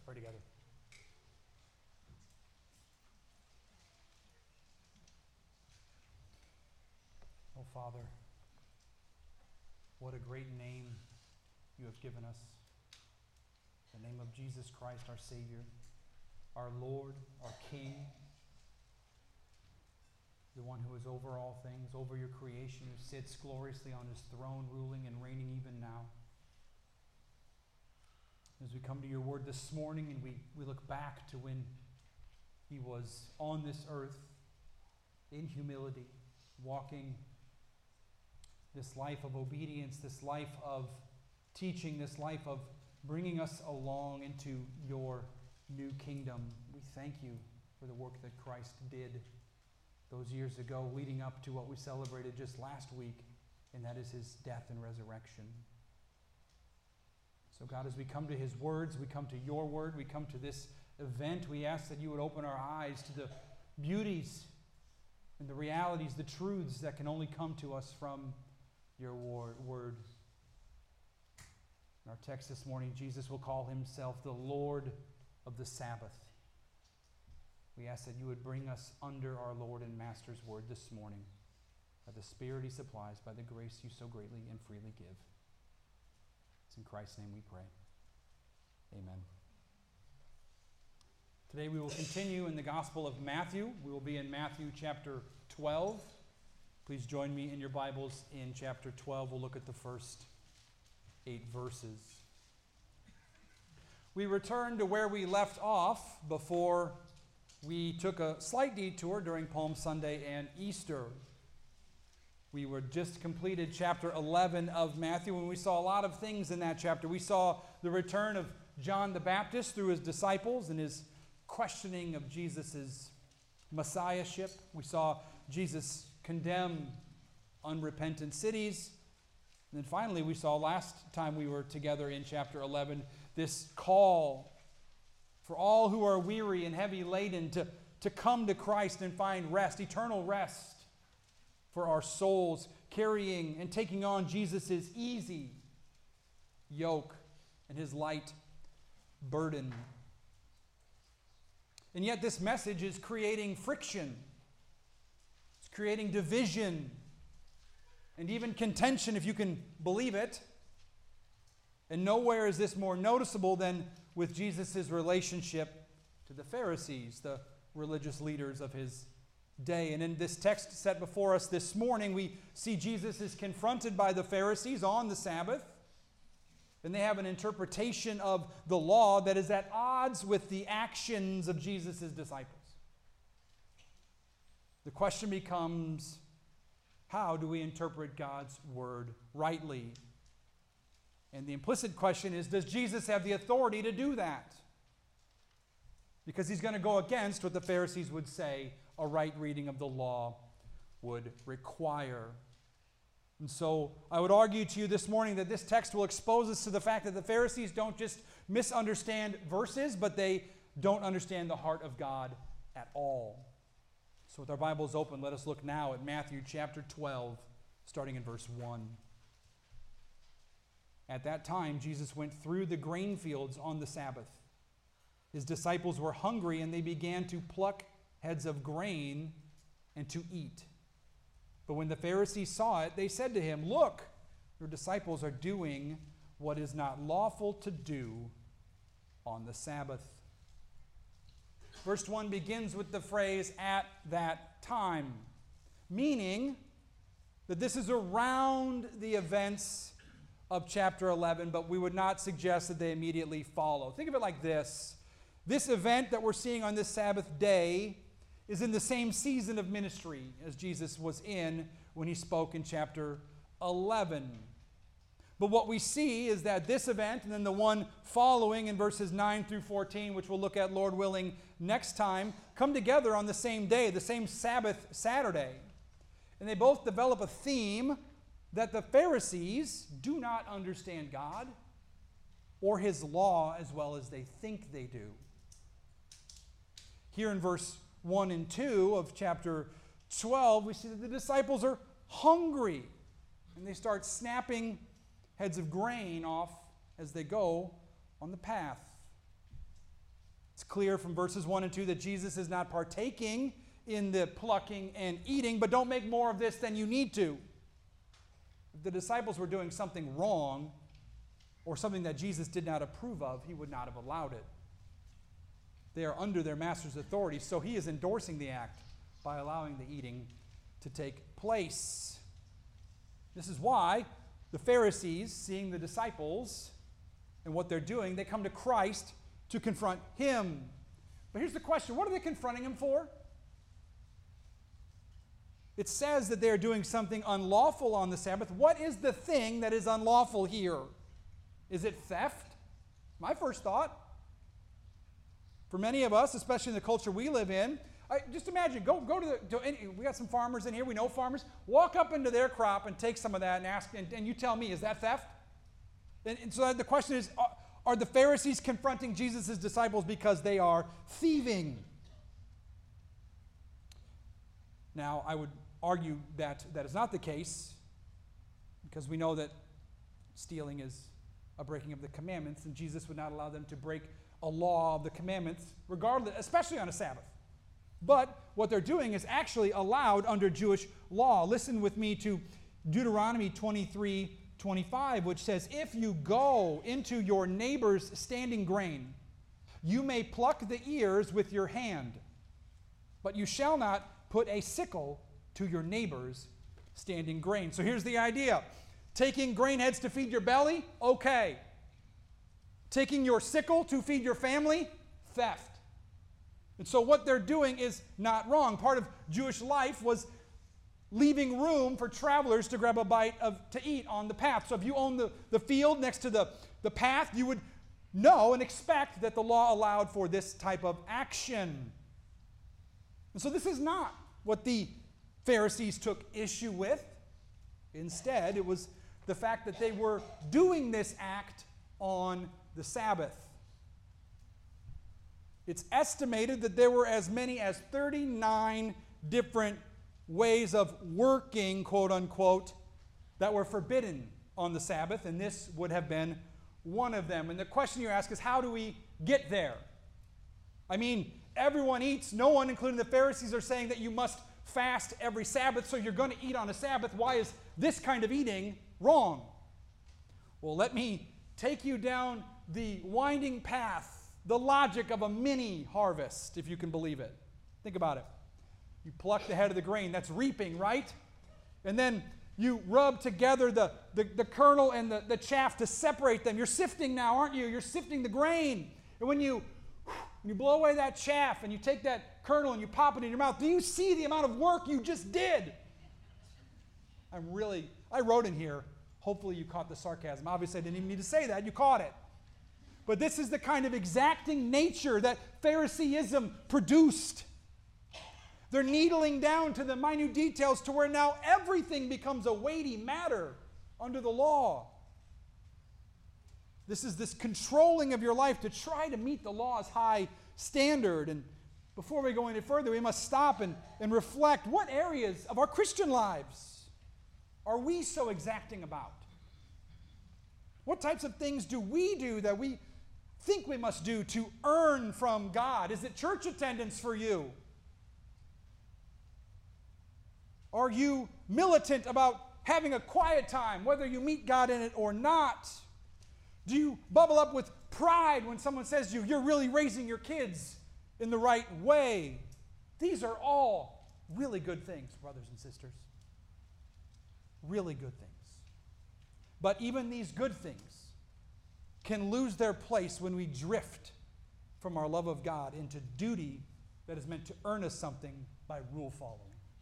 Pray together. Oh, Father, what a great name you have given us. The name of Jesus Christ, our Savior, our Lord, our King, the one who is over all things, over your creation, who sits gloriously on his throne, ruling and reigning even now. As we come to your word this morning and we look back to when he was on this earth in humility, walking this life of obedience, this life of teaching, this life of bringing us along into your new kingdom. We thank you for the work that Christ did those years ago, leading up to what we celebrated just last week, and that is his death and resurrection. So God, as we come to his words, we come to your word, we come to this event, we ask that you would open our eyes to the beauties and the realities, the truths that can only come to us from your word. In our text this morning, Jesus will call himself the Lord of the Sabbath. We ask that you would bring us under our Lord and Master's word this morning, by the Spirit he supplies, by the grace you so greatly and freely give. It's in Christ's name we pray. Amen. Today we will continue in the Gospel of Matthew. We will be in Matthew chapter 12. Please join me in your Bibles in chapter 12. We'll look at the first 8 verses. We return to where we left off before we took a slight detour during Palm Sunday and Easter. We were just completed chapter 11 of Matthew, and we saw a lot of things in that chapter. We saw the return of John the Baptist through his disciples and his questioning of Jesus' messiahship. We saw Jesus condemn unrepentant cities. And then finally, we saw last time we were together in chapter 11, this call for all who are weary and heavy laden to come to Christ and find rest, eternal rest for our souls, carrying and taking on Jesus' easy yoke and his light burden. And yet this message is creating friction. It's creating division and even contention, if you can believe it. And nowhere is this more noticeable than with Jesus' relationship to the Pharisees, the religious leaders of his day. And in this text set before us this morning, we see Jesus is confronted by the Pharisees on the Sabbath, and they have an interpretation of the law that is at odds with the actions of Jesus' disciples. The question becomes, how do we interpret God's word rightly? And the implicit question is, does Jesus have the authority to do that? Because he's going to go against what the Pharisees would say a right reading of the law would require. And so I would argue to you this morning that this text will expose us to the fact that the Pharisees don't just misunderstand verses, but they don't understand the heart of God at all. So with our Bibles open, let us look now at Matthew chapter 12, starting in verse 1. At that time, Jesus went through the grain fields on the Sabbath. His disciples were hungry, and they began to pluck heads of grain and to eat. But when the Pharisees saw it, they said to him, "Look, your disciples are doing what is not lawful to do on the Sabbath." Verse 1 begins with the phrase, "at that time," meaning that this is around the events of chapter 11, but we would not suggest that they immediately follow. Think of it like this. This event that we're seeing on this Sabbath day is in the same season of ministry as Jesus was in when he spoke in chapter 11. But what we see is that this event and then the one following in verses 9 through 14, which we'll look at, Lord willing, next time, come together on the same day, the same Sabbath, Saturday. And they both develop a theme that the Pharisees do not understand God or his law as well as they think they do. Here in verse 1 and 2 of chapter 12, we see that the disciples are hungry, and they start snapping heads of grain off as they go on the path. clear from verses 1 and 2 that Jesus is not partaking in the plucking and eating, but don't make more of this than you need to. If the disciples were doing something wrong or something that Jesus did not approve of, he would not have allowed it. They are under their master's authority, so he is endorsing the act by allowing the eating to take place. This is why the Pharisees, seeing the disciples and what they're doing, they come to Christ to confront him. But here's the question: what are they confronting him for? It says that they are doing something unlawful on the Sabbath. What is the thing that is unlawful here? Is it theft? My first thought. For many of us, especially in the culture we live in, just imagine, go to we got some farmers in here, we know farmers. Walk up into their crop and take some of that and ask, and you tell me, is that theft? And so the question is, are the Pharisees confronting Jesus' disciples because they are thieving? Now, I would argue that that is not the case, because we know that stealing is a breaking of the commandments, and Jesus would not allow them to break a law of the commandments, regardless, especially on a Sabbath. But what they're doing is actually allowed under Jewish law. Listen with me to Deuteronomy 23:25, which says, "If you go into your neighbor's standing grain, you may pluck the ears with your hand, but you shall not put a sickle to your neighbor's standing grain." So here's the idea. Taking grain heads to feed your belly, okay. Taking your sickle to feed your family, theft. And so what they're doing is not wrong. Part of Jewish life was leaving room for travelers to grab a bite to eat on the path. So if you own the field next to the path, you would know and expect that the law allowed for this type of action. And so this is not what the Pharisees took issue with. Instead, it was the fact that they were doing this act on the Sabbath. It's estimated that there were as many as 39 different ways of working, quote unquote, that were forbidden on the Sabbath, and this would have been one of them. And the question you ask is, how do we get there? I mean, everyone eats. No one, including the Pharisees, are saying that you must fast every Sabbath, so you're going to eat on a Sabbath. Why is this kind of eating wrong? Well, let me take you down the winding path, the logic of a mini harvest, if you can believe it. Think about it. You pluck the head of the grain, that's reaping, right? And then you rub together the kernel and the chaff to separate them. You're sifting now, aren't you? You're sifting the grain. And when you blow away that chaff and you take that kernel and you pop it in your mouth, do you see the amount of work you just did? I wrote in here, hopefully you caught the sarcasm. Obviously I didn't even need to say that, you caught it. But this is the kind of exacting nature that Phariseeism produced. They're needling down to the minute details to where now everything becomes a weighty matter under the law. This is this controlling of your life to try to meet the law's high standard. And before we go any further, we must stop and reflect, what areas of our Christian lives are we so exacting about? What types of things do we do that we think we must do to earn from God? Is it church attendance for you? Are you militant about having a quiet time, whether you meet God in it or not? Do you bubble up with pride when someone says to you, you're really raising your kids in the right way? These are all really good things, brothers and sisters. Really good things. But even these good things can lose their place when we drift from our love of God into duty that is meant to earn us something by rule following.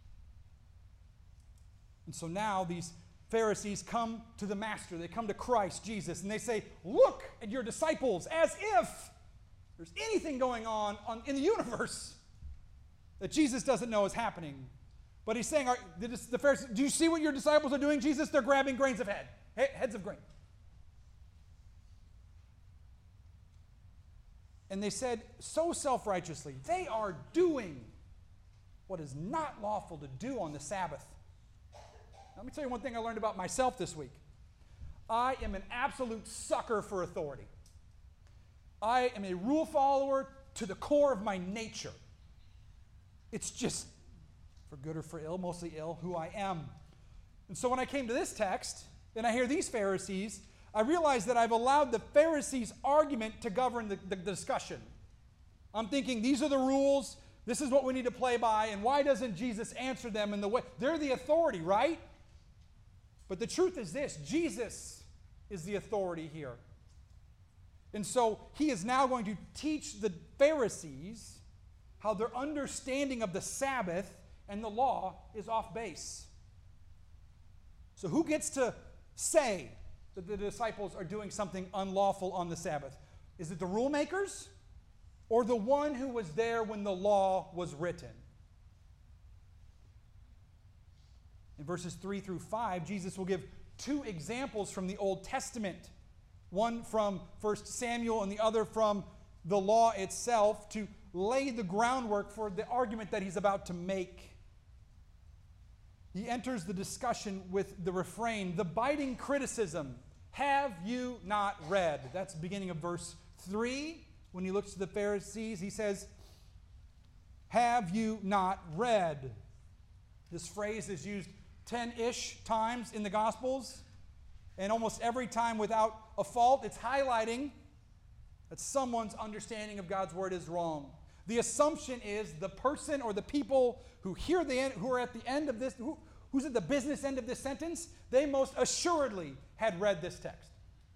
And so now these Pharisees come to the Master, they come to Christ Jesus, and they say, look at your disciples, as if there's anything going on in the universe that Jesus doesn't know is happening. But he's saying, the Pharisees, do you see what your disciples are doing, Jesus? They're grabbing heads of grain. And they said so self-righteously, they are doing what is not lawful to do on the Sabbath. Let me tell you one thing I learned about myself this week. I am an absolute sucker for authority. I am a rule follower to the core of my nature. It's just, for good or for ill, mostly ill, who I am. And so when I came to this text, and I hear these Pharisees, I realize that I've allowed the Pharisees' argument to govern the discussion. I'm thinking, these are the rules, this is what we need to play by, and why doesn't Jesus answer them in the way? They're the authority, right? But the truth is this, Jesus is the authority here. And so he is now going to teach the Pharisees how their understanding of the Sabbath and the law is off base. So who gets to say that the disciples are doing something unlawful on the Sabbath? Is it the rule makers or the one who was there when the law was written? In verses 3 through 5, Jesus will give two examples from the Old Testament, one from 1 Samuel and the other from the law itself, to lay the groundwork for the argument that he's about to make. He enters the discussion with the refrain, the biting criticism, have you not read? That's the beginning of verse 3. When he looks to the Pharisees, he says, have you not read? This phrase is used 10-ish times in the Gospels, and almost every time without a fault, it's highlighting that someone's understanding of God's word is wrong. The assumption is the person or the people who hear the end, who are at the end of this, who's at the business end of this sentence, they most assuredly had read this text.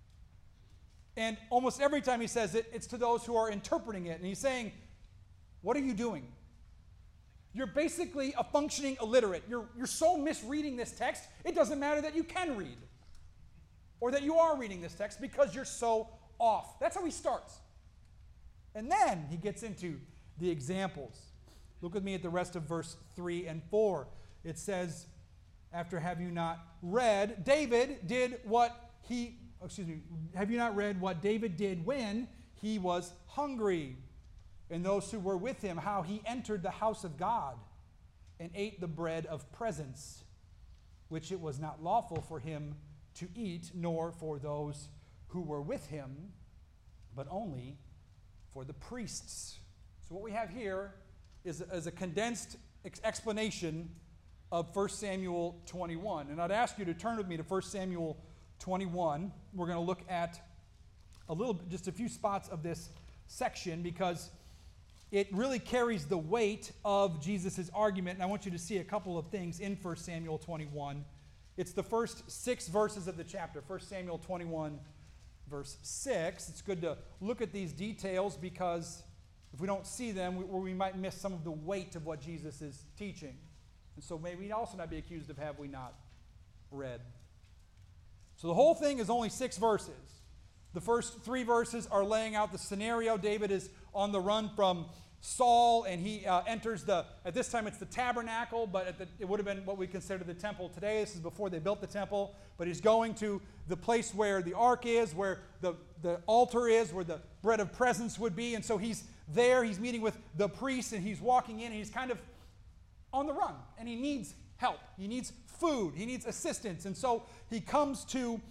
And almost every time he says it, it's to those who are interpreting it. And he's saying, what are you doing? You're basically a functioning illiterate. You're so misreading this text, it doesn't matter that you can read or that you are reading this text because you're so off. That's how he starts. And then he gets into the examples. Look with me at the rest of verse 3 and 4. It says, after have you not read, David did what he, have you not read what David did when he was hungry? And those who were with him, how he entered the house of God and ate the bread of presence, which it was not lawful for him to eat, nor for those who were with him, but only for the priests. So what we have here is a condensed explanation of 1 Samuel 21. And I'd ask you to turn with me to 1 Samuel 21. We're going to look at just a few spots of this section because it really carries the weight of Jesus' argument. And I want you to see a couple of things in 1 Samuel 21. It's the first 6 verses of the chapter. 1 Samuel 21, verse 6. It's good to look at these details because if we don't see them, we might miss some of the weight of what Jesus is teaching. And so may we also not be accused of have we not read. So the whole thing is only 6 verses. The first 3 verses are laying out the scenario. David is on the run from Saul, and he enters at this time it's the tabernacle, but it would have been what we consider the temple today. This is before they built the temple, but he's going to the place where the ark is, where the altar is, where the bread of presence would be, and so he's there, he's meeting with the priest, and he's walking in, and he's kind of on the run, and he needs help. He needs food. He needs assistance, and so he comes to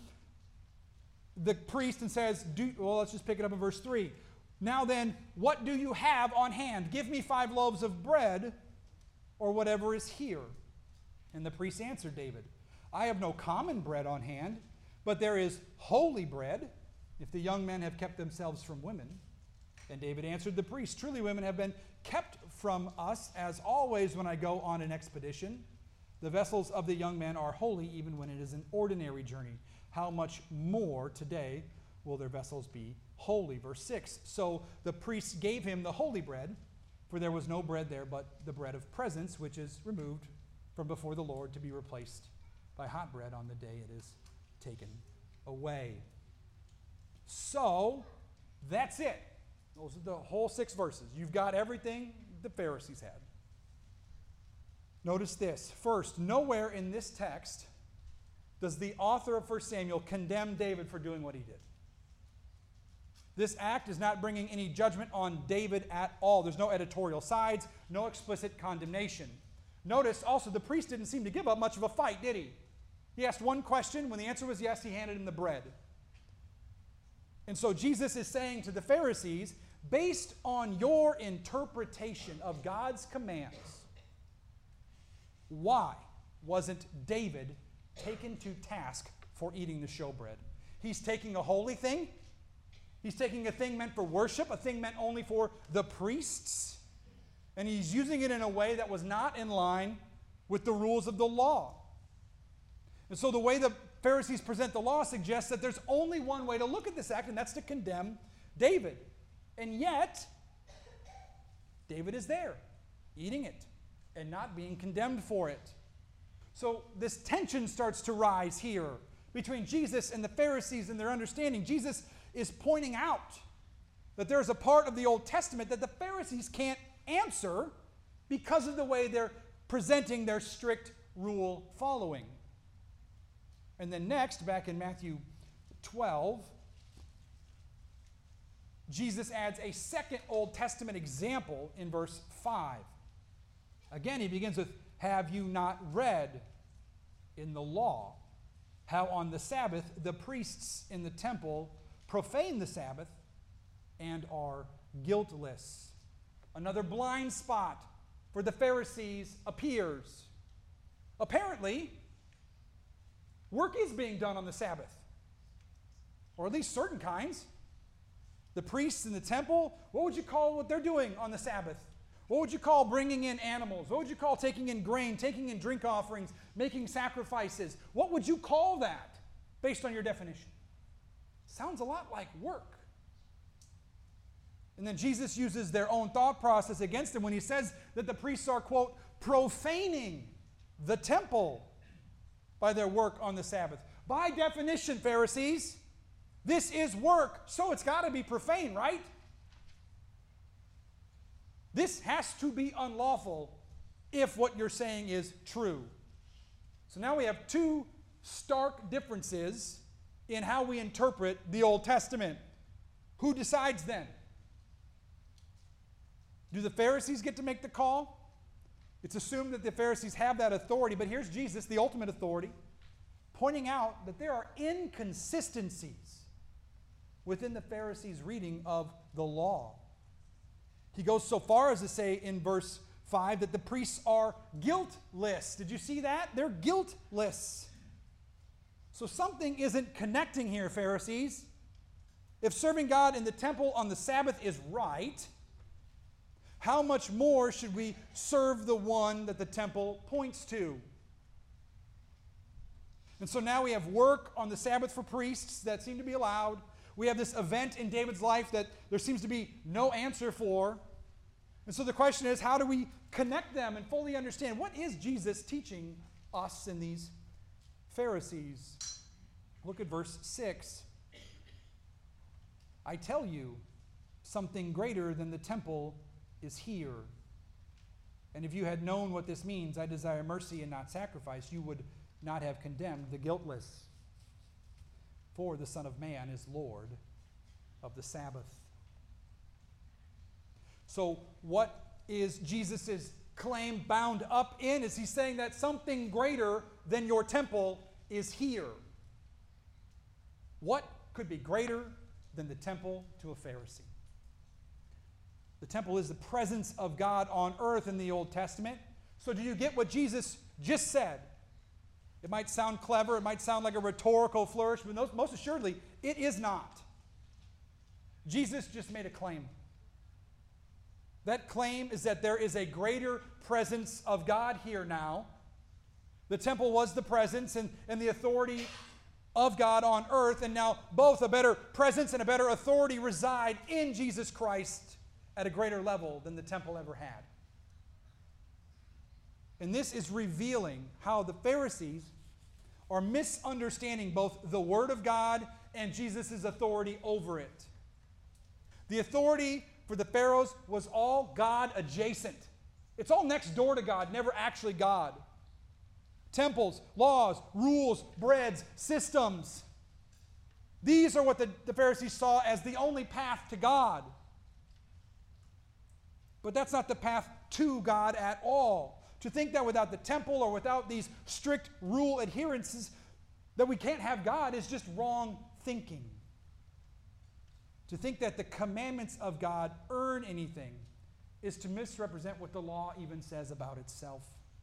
the priest and says, let's just pick it up in verse 3. Now then, what do you have on hand? Give me 5 loaves of bread or whatever is here. And the priest answered David, I have no common bread on hand, but there is holy bread, if the young men have kept themselves from women. And David answered the priest, truly women have been kept from us as always when I go on an expedition. The vessels of the young men are holy even when it is an ordinary journey. How much more today will their vessels be holy? Verse 6, so the priests gave him the holy bread, for there was no bread there but the bread of presence, which is removed from before the Lord to be replaced by hot bread on the day it is taken away. So that's it. Those are the whole 6 verses. You've got everything the Pharisees had. Notice this. First, nowhere in this text does the author of 1 Samuel condemn David for doing what he did. This act is not bringing any judgment on David at all. There's no editorial sides, no explicit condemnation. Notice also the priest didn't seem to give up much of a fight, did he? He asked one question. When the answer was yes, he handed him the bread. And so Jesus is saying to the Pharisees, based on your interpretation of God's commands, why wasn't David taken to task for eating the showbread? He's taking a holy thing. He's taking a thing meant for worship, a thing meant only for the priests, and he's using it in a way that was not in line with the rules of the law. And so the way the Pharisees present the law suggests that there's only one way to look at this act, and that's to condemn David. And yet, David is there, eating it, and not being condemned for it. So this tension starts to rise here between Jesus and the Pharisees and their understanding. Jesus is pointing out that there's a part of the Old Testament that the Pharisees can't answer because of the way they're presenting their strict rule following. And then next, back in Matthew 12, Jesus adds a second Old Testament example in verse 5. Again, he begins with, "Have you not read in the law how on the Sabbath the priests in the temple profane the Sabbath and are guiltless?" Another blind spot for the Pharisees appears. Apparently, work is being done on the Sabbath, or at least certain kinds. The priests in the temple, what would you call what they're doing on the Sabbath? What would you call bringing in animals? What would you call taking in grain, taking in drink offerings, making sacrifices? What would you call that based on your definition? Sounds a lot like work. And then Jesus uses their own thought process against them when he says that the priests are, quote, profaning the temple by their work on the Sabbath. By definition, Pharisees, this is work, so it's got to be profane, right? This has to be unlawful if what you're saying is true. So now we have two stark differences in how we interpret the Old Testament. Who decides then? Do the Pharisees get to make the call? It's assumed that the Pharisees have that authority, but here's Jesus, the ultimate authority, pointing out that there are inconsistencies within the Pharisees' reading of the law. He goes so far as to say in verse 5 that the priests are guiltless. Did you see that? They're guiltless. So something isn't connecting here, Pharisees. If serving God in the temple on the Sabbath is right, how much more should we serve the one that the temple points to? And so now we have work on the Sabbath for priests that seem to be allowed. We have this event in David's life that there seems to be no answer for. And so the question is, how do we connect them and fully understand what is Jesus teaching us and these Pharisees? Look at verse 6. "I tell you, something greater than the temple is here. And if you had known what this means, I desire mercy and not sacrifice, you would not have condemned the guiltless. For the Son of Man is Lord of the Sabbath." So what is Jesus' claim bound up in? Is he saying that something greater than your temple is here? What could be greater than the temple to a Pharisee? The temple is the presence of God on earth in the Old Testament. So do you get what Jesus just said? It might sound clever, it might sound like a rhetorical flourish, but most assuredly, it is not. Jesus just made a claim. That claim is that there is a greater presence of God here now. The temple was the presence and the authority of God on earth, and now both a better presence and a better authority reside in Jesus Christ at a greater level than the temple ever had. And this is revealing how the Pharisees are misunderstanding both the Word of God and Jesus' authority over it. The authority for the Pharaohs was all God adjacent. It's all next door to God, never actually God. Temples, laws, rules, breads, systems. These are what the Pharisees saw as the only path to God. But that's not the path to God at all. To think that without the temple or without these strict rule adherences that we can't have God is just wrong thinking. To think that the commandments of God earn anything is to misrepresent what the law even says about itself.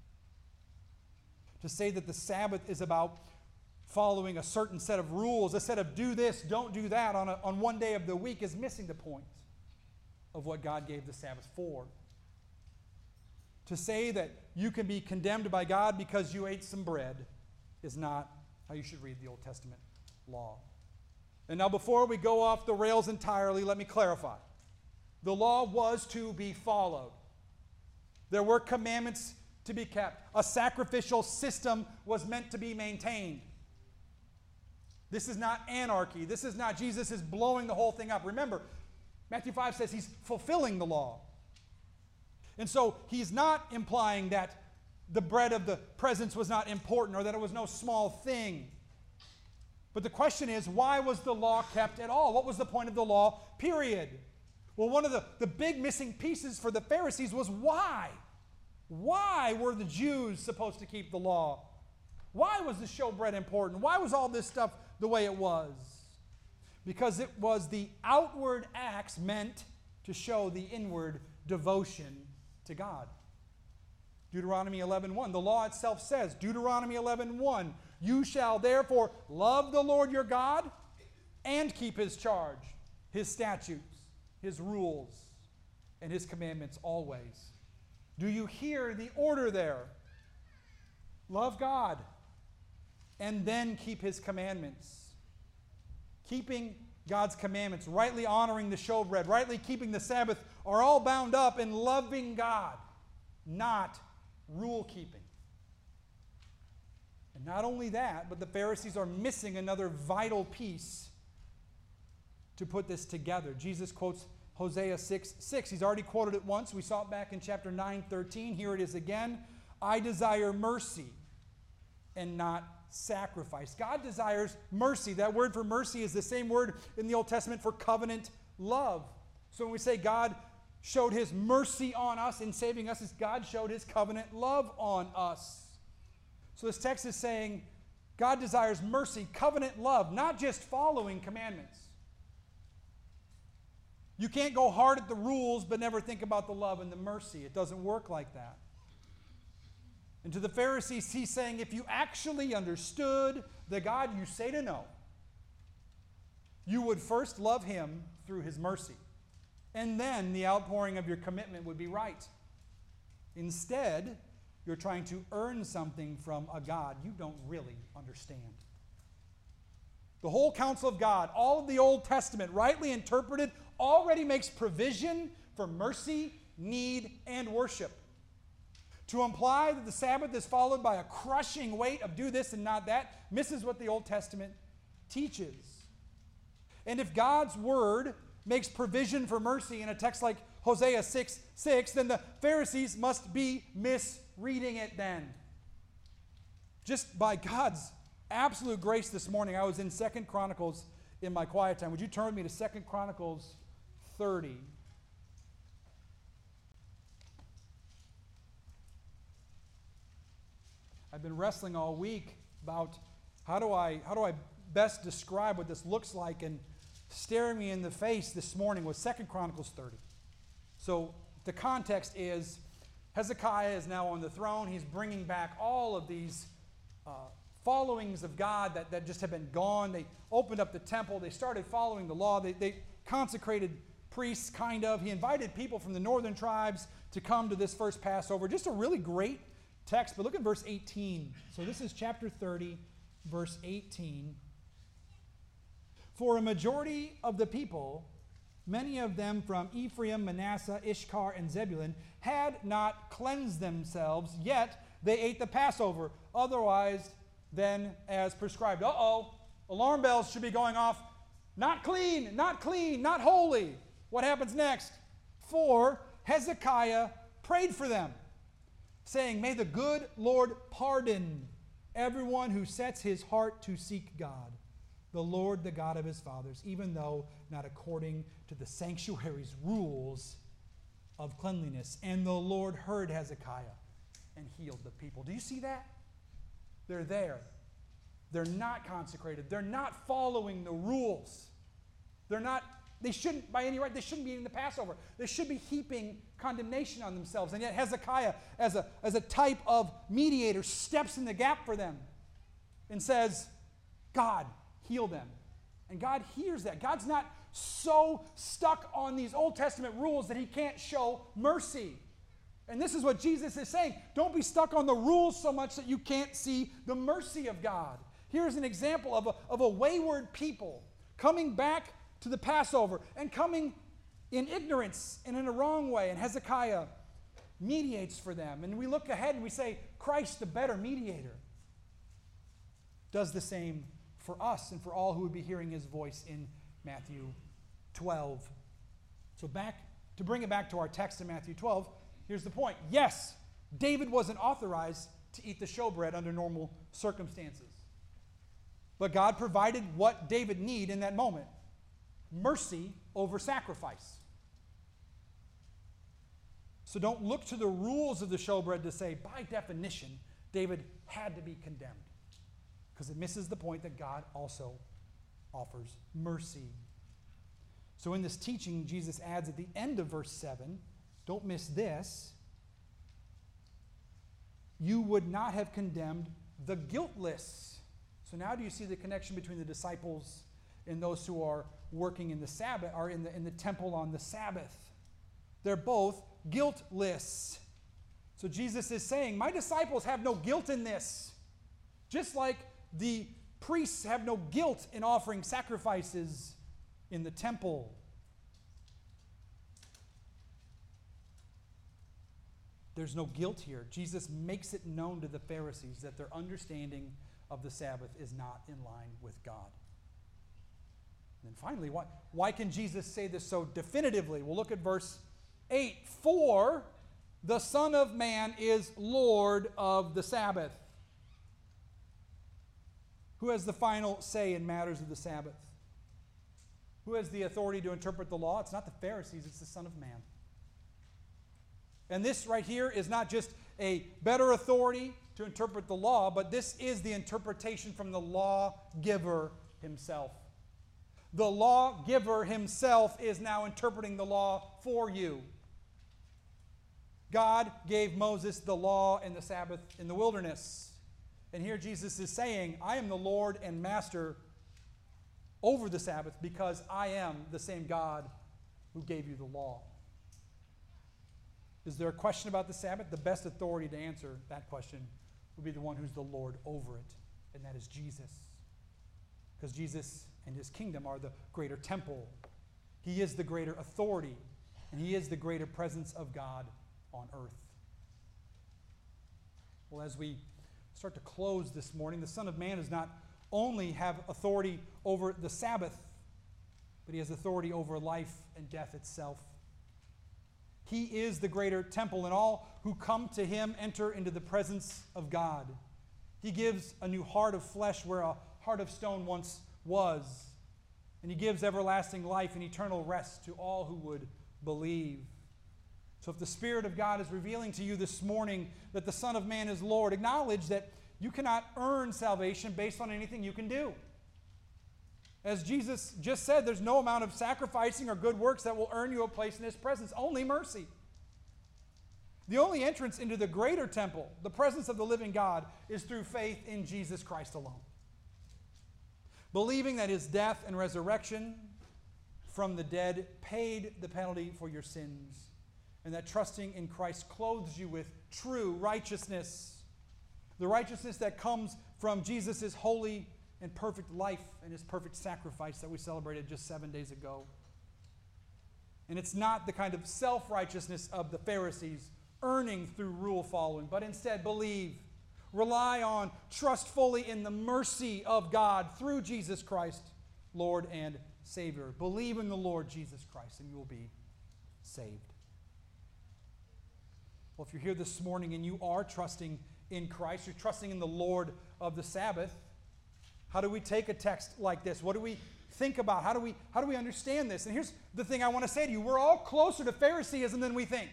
To say that the Sabbath is about following a certain set of rules, a set of do this, don't do that on one day of the week, is missing the point of what God gave the Sabbath for. To say that you can be condemned by God because you ate some bread is not how you should read the Old Testament law. And now, before we go off the rails entirely, let me clarify. The law was to be followed. There were commandments to be kept. A sacrificial system was meant to be maintained. This is not anarchy. This is not Jesus is blowing the whole thing up. Remember, Matthew 5 says he's fulfilling the law. And so he's not implying that the bread of the presence was not important or that it was no small thing. But the question is, why was the law kept at all? What was the point of the law, period? Well, one of the big missing pieces for the Pharisees was why? Why were the Jews supposed to keep the law? Why was the showbread important? Why was all this stuff the way it was? Because it was the outward acts meant to show the inward devotion to God. Deuteronomy 11:1. The law itself says, Deuteronomy 11:1, you shall therefore love the Lord your God and keep his charge, his statutes, his rules, and his commandments always. Do you hear the order there? Love God and then keep his commandments. Keeping God's commandments, rightly honoring the showbread, rightly keeping the Sabbath are all bound up in loving God, not rule keeping. And not only that, but the Pharisees are missing another vital piece to put this together. Jesus quotes Hosea 6:6. He's already quoted it once. We saw it back in chapter 9:13. Here it is again. I desire mercy and not sacrifice. God desires mercy. That word for mercy is the same word in the Old Testament for covenant love. So when we say God showed his mercy on us in saving us, God showed his covenant love on us. So this text is saying God desires mercy, covenant love, not just following commandments. You can't go hard at the rules but never think about the love and the mercy. It doesn't work like that. And to the Pharisees, he's saying, if you actually understood the God you say to know, you would first love him through his mercy. And then the outpouring of your commitment would be right. Instead, you're trying to earn something from a God you don't really understand. The whole counsel of God, all of the Old Testament, rightly interpreted, already makes provision for mercy, need, and worship. To imply that the Sabbath is followed by a crushing weight of do this and not that misses what the Old Testament teaches. And if God's word makes provision for mercy in a text like Hosea 6:6, then the Pharisees must be misreading it then. Just by God's absolute grace this morning, I was in 2 Chronicles in my quiet time. Would you turn with me to 2 Chronicles 30? I've been wrestling all week about how do I best describe what this looks like, and staring me in the face this morning was 2 Chronicles 30. So the context is Hezekiah is now on the throne. He's bringing back all of these followings of God that just have been gone. They opened up the temple. They started following the law. They consecrated priests, kind of. He invited people from the northern tribes to come to this first Passover. Just a really great text. But look at verse 18. So this is chapter 30, verse 18. For a majority of the people, many of them from Ephraim, Manasseh, Issachar, and Zebulun, had not cleansed themselves, yet they ate the Passover, otherwise than as prescribed. Alarm bells should be going off. Not clean, not clean, not holy. What happens next? For Hezekiah prayed for them, saying, may the good Lord pardon everyone who sets his heart to seek God, the Lord, the God of his fathers, even though not according to the sanctuary's rules of cleanliness. And the Lord heard Hezekiah and healed the people. Do you see that? They're there. They're not consecrated. They're not following the rules. They're not they shouldn't, by any right, they shouldn't be eating the Passover. They should be heaping condemnation on themselves. And yet Hezekiah, as a type of mediator, steps in the gap for them and says, God, heal them. And God hears that. God's not so stuck on these Old Testament rules that he can't show mercy. And this is what Jesus is saying. Don't be stuck on the rules so much that you can't see the mercy of God. Here's an example of a wayward people coming back to the Passover and coming in ignorance and in a wrong way. And Hezekiah mediates for them. And we look ahead and we say, Christ, the better mediator, does the same for us and for all who would be hearing his voice in Matthew 12. So to bring it back to our text in Matthew 12, here's the point. Yes, David wasn't authorized to eat the showbread under normal circumstances. But God provided what David needed in that moment. Mercy over sacrifice. So don't look to the rules of the showbread to say, by definition, David had to be condemned. Because it misses the point that God also offers mercy. So in this teaching, Jesus adds at the end of verse 7, don't miss this, you would not have condemned the guiltless. So now do you see the connection between the disciples and those who are working in the Sabbath, are in the temple on the Sabbath? They're both guiltless. So Jesus is saying, my disciples have no guilt in this. Just like the priests have no guilt in offering sacrifices in the temple. There's no guilt here. Jesus makes it known to the Pharisees that their understanding of the Sabbath is not in line with God. And then finally, why can Jesus say this so definitively? We'll look at verse 8. For the Son of Man is Lord of the Sabbath. Who has the final say in matters of the Sabbath? Who has the authority to interpret the law? It's not the Pharisees, it's the Son of Man. And this right here is not just a better authority to interpret the law, but this is the interpretation from the lawgiver himself. The lawgiver himself is now interpreting the law for you. God gave Moses the law and the Sabbath in the wilderness. And here Jesus is saying, I am the Lord and Master over the Sabbath because I am the same God who gave you the law. Is there a question about the Sabbath? The best authority to answer that question would be the one who's the Lord over it, and that is Jesus. Because Jesus and his kingdom are the greater temple. He is the greater authority, and he is the greater presence of God on earth. Well, as we start to close this morning, the Son of Man does not only have authority over the Sabbath, but he has authority over life and death itself. He is the greater temple, and all who come to him enter into the presence of God. He gives a new heart of flesh where a heart of stone once was. And he gives everlasting life and eternal rest to all who would believe. So if the Spirit of God is revealing to you this morning that the Son of Man is Lord, acknowledge that you cannot earn salvation based on anything you can do. As Jesus just said, there's no amount of sacrificing or good works that will earn you a place in his presence. Only mercy. The only entrance into the greater temple, the presence of the living God, is through faith in Jesus Christ alone. Believing that his death and resurrection from the dead paid the penalty for your sins, and that trusting in Christ clothes you with true righteousness, the righteousness that comes from Jesus' holy and perfect life and his perfect sacrifice that we celebrated just 7 days ago. And it's not the kind of self-righteousness of the Pharisees earning through rule following, but instead believe, rely on, trust fully in the mercy of God through Jesus Christ, Lord and Savior. Believe in the Lord Jesus Christ and you will be saved. Well, if you're here this morning and you are trusting in Christ, you're trusting in the Lord of the Sabbath, how do we take a text like this? What do we think about? How do we understand this? And here's the thing I want to say to you. We're all closer to Phariseeism than we think.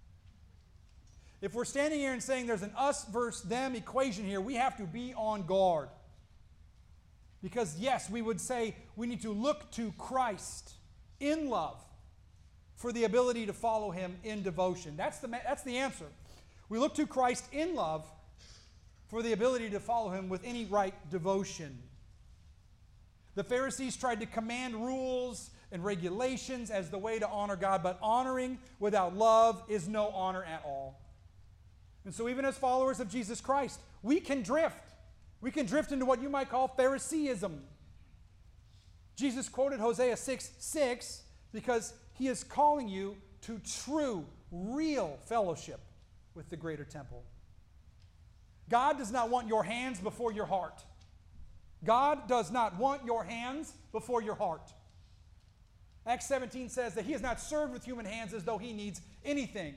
If we're standing here and saying there's an us versus them equation here, we have to be on guard. Because yes, we would say we need to look to Christ in love for the ability to follow him in devotion. That's the answer. We look to Christ in love for the ability to follow him with any right devotion. The Pharisees tried to command rules and regulations as the way to honor God, but honoring without love is no honor at all. And so even as followers of Jesus Christ, we can drift. We can drift into what you might call Phariseeism. Jesus quoted Hosea 6:6 because he is calling you to true, real fellowship with the greater temple. God does not want your hands before your heart. God does not want your hands before your heart. Acts 17 says that he is not served with human hands as though he needs anything.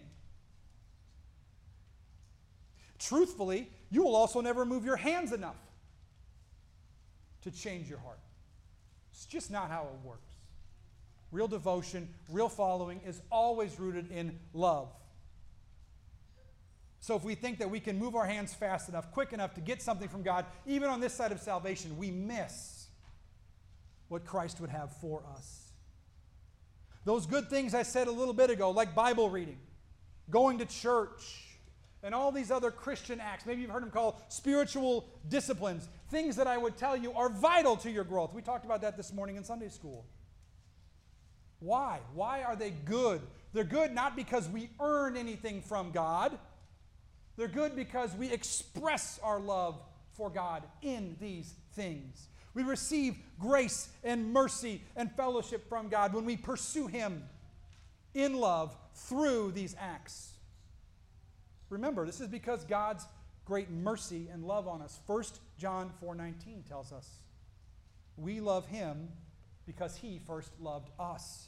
Truthfully, you will also never move your hands enough to change your heart. It's just not how it works. Real devotion, real following is always rooted in love. So if we think that we can move our hands fast enough, quick enough to get something from God, even on this side of salvation, we miss what Christ would have for us. Those good things I said a little bit ago, like Bible reading, going to church, and all these other Christian acts, maybe you've heard them called spiritual disciplines, things that I would tell you are vital to your growth. We talked about that this morning in Sunday school. Why? Why are they good? They're good not because we earn anything from God. They're good because we express our love for God in these things. We receive grace and mercy and fellowship from God when we pursue him in love through these acts. Remember, this is because God's great mercy and love on us. 1 John 4:19 tells us we love him because he first loved us.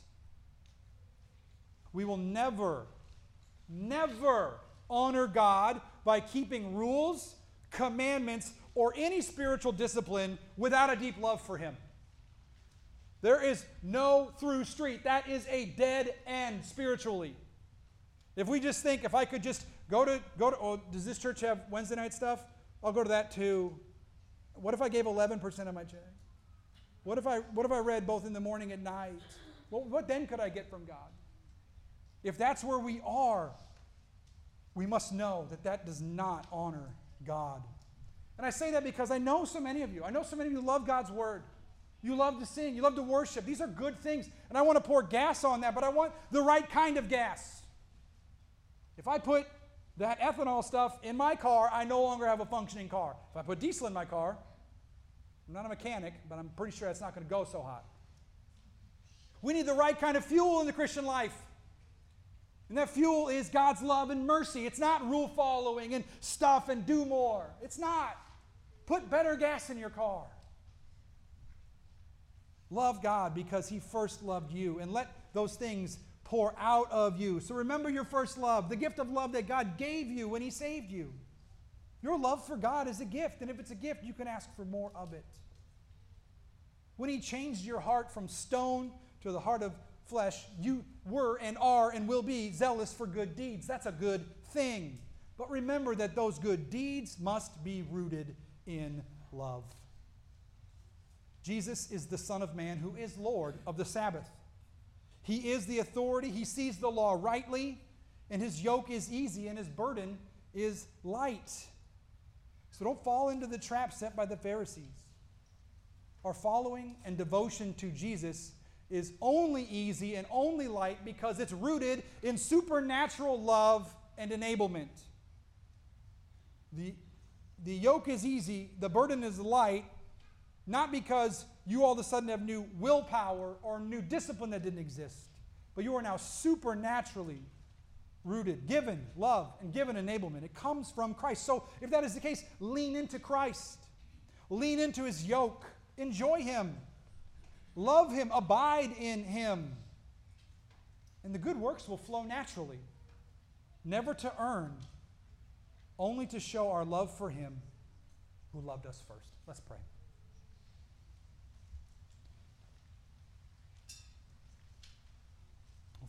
We will never honor God by keeping rules, commandments, or any spiritual discipline without a deep love for him. There is no through street. That is a dead end spiritually. If we just think, if I could just go to oh, does this church have Wednesday night stuff? I'll go to that too. What if I gave 11% of my check? What if I read both in the morning and night? What then could I get from God? If that's where we are, we must know that that does not honor God. And I say that because I know so many of you. I know so many of you love God's word. You love to sing. You love to worship. These are good things. And I want to pour gas on that, but I want the right kind of gas. If I put that ethanol stuff in my car, I no longer have a functioning car. If I put diesel in my car, I'm not a mechanic, but I'm pretty sure it's not going to go so hot. We need the right kind of fuel in the Christian life. And that fuel is God's love and mercy. It's not rule following and stuff and do more. It's not. Put better gas in your car. Love God because he first loved you, and let those things pour out of you. So remember your first love, the gift of love that God gave you when he saved you. Your love for God is a gift, and if it's a gift, you can ask for more of it. When he changed your heart from stone to the heart of flesh, you were and are and will be zealous for good deeds. That's a good thing. But remember that those good deeds must be rooted in love. Jesus is the Son of Man who is Lord of the Sabbath. He is the authority. He sees the law rightly, and his yoke is easy and his burden is light. So don't fall into the trap set by the Pharisees. Our following and devotion to Jesus is only easy and only light because it's rooted in supernatural love and enablement. The yoke is easy, the burden is light, not because you all of a sudden have new willpower or new discipline that didn't exist, but you are now supernaturally rooted, given love and given enablement. It comes from Christ. So if that is the case, lean into Christ. Lean into his yoke. Enjoy him. Love him. Abide in him. And the good works will flow naturally. Never to earn, only to show our love for him who loved us first. Let's pray.